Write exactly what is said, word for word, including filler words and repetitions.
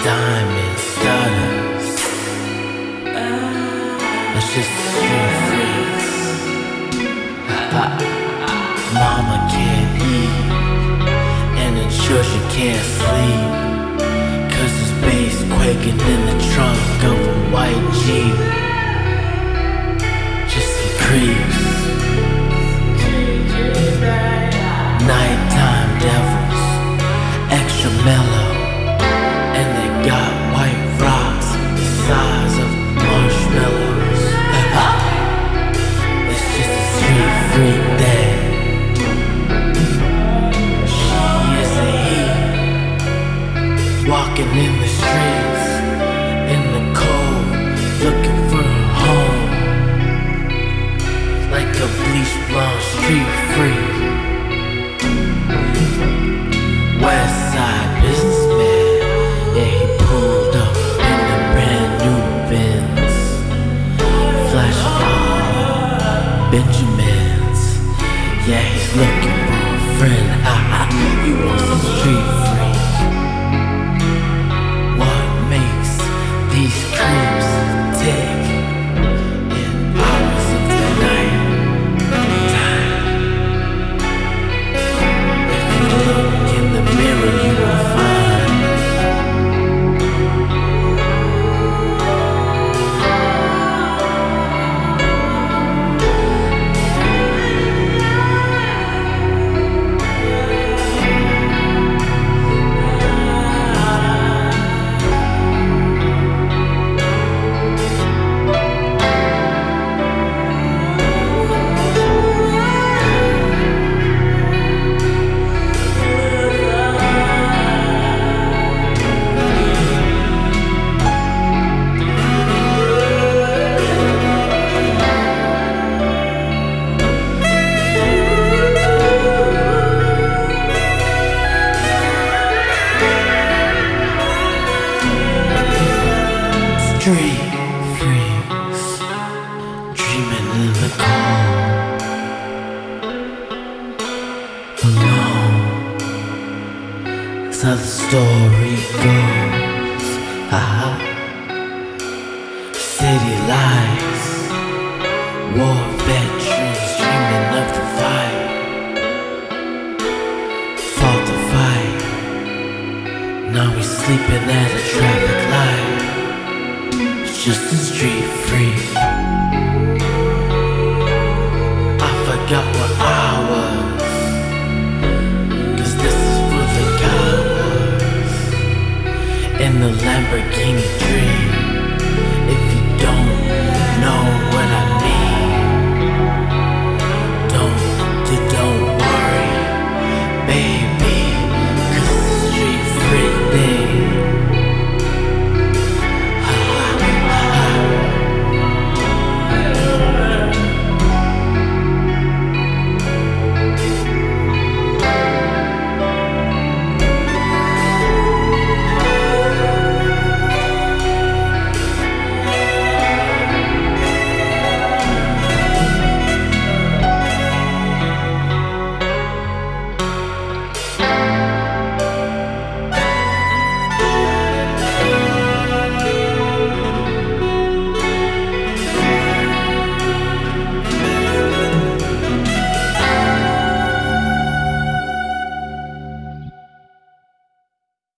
diamonds, stardust. It's just a street freeze. Mama can't eat, and in church she can't sleep, 'cause there's bass quaking in the trunk of a white Jeep. Just some creeps, nighttime devils, extra mellow, and they got white rocks the size of marshmallows. It's just a street freak day. She is a heat, walking in the streets, in the cold, looking for a home, like a bleach blonde street freak. West side businessman, yeah, he pulled up in the brand new Benz, flash mob, Benjamins. Yeah, he's looking for a friend. He wants a street freak. What makes these creeps tick in hours of the night time? If you look in the mirror, you will find street freaks, dreaming in the cold, alone. That's how the story goes. Haha. City lights, war veterans dreaming of the fight. Fought the fight, now we sleeping at a traffic light. Just a street freak. I forgot what I was, 'cause this is for the cowards in the Lamborghini dream.